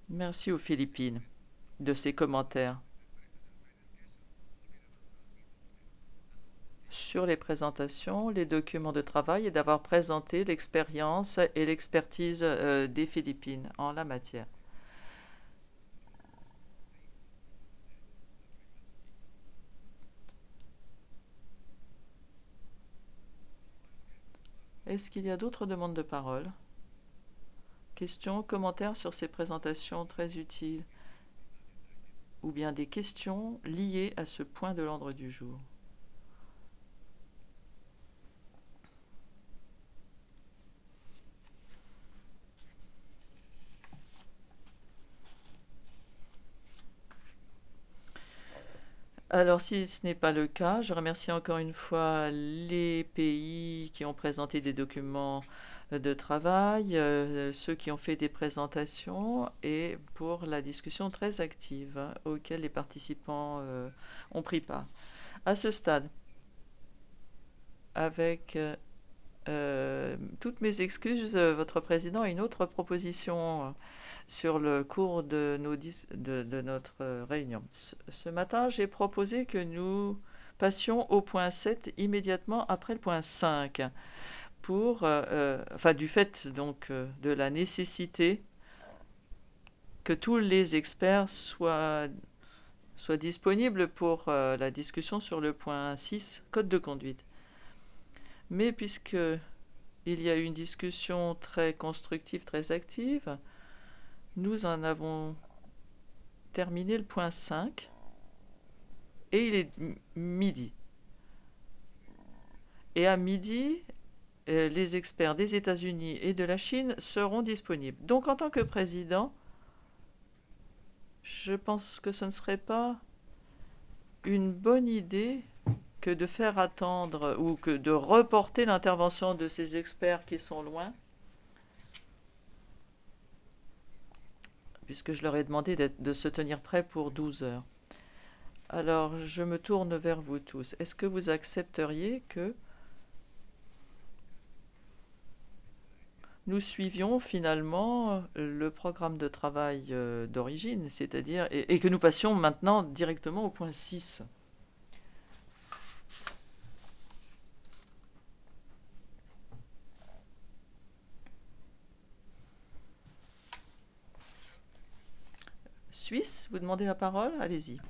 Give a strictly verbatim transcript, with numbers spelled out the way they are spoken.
Merci aux Philippines de ces commentaires sur les présentations, les documents de travail et d'avoir présenté l'expérience et l'expertise euh, des Philippines en la matière. Est-ce qu'il y a d'autres demandes de parole? Questions, commentaires sur ces présentations très utiles ou bien des questions liées à ce point de l'ordre du jour? Alors, si ce n'est pas le cas, je remercie encore une fois les pays qui ont présenté des documents de travail, euh, ceux qui ont fait des présentations et pour la discussion très active hein, auquel les participants euh, ont pris part. À ce stade, avec euh, toutes mes excuses, euh, votre président a une autre proposition euh, sur le cours de, nos dis- de, de notre euh, réunion. Ce, ce matin, j'ai proposé que nous passions au point sept immédiatement après le point cinq, pour, euh, euh, enfin, du fait donc euh, de la nécessité que tous les experts soient, soient disponibles pour euh, la discussion sur le point six, code de conduite. Mais puisque il y a eu une discussion très constructive, très active, nous en avons terminé le point cinq et il est midi. Et à midi, euh, les experts des États-Unis et de la Chine seront disponibles. Donc, en tant que président, je pense que ce ne serait pas une bonne idée que de faire attendre ou que de reporter l'intervention de ces experts qui sont loin, puisque je leur ai demandé de se tenir prêts pour douze heures. Alors, je me tourne vers vous tous. Est-ce que vous accepteriez que nous suivions finalement le programme de travail euh, d'origine, c'est-à-dire, et, et que nous passions maintenant directement au point six? Suisse, vous demandez la parole? Allez-y.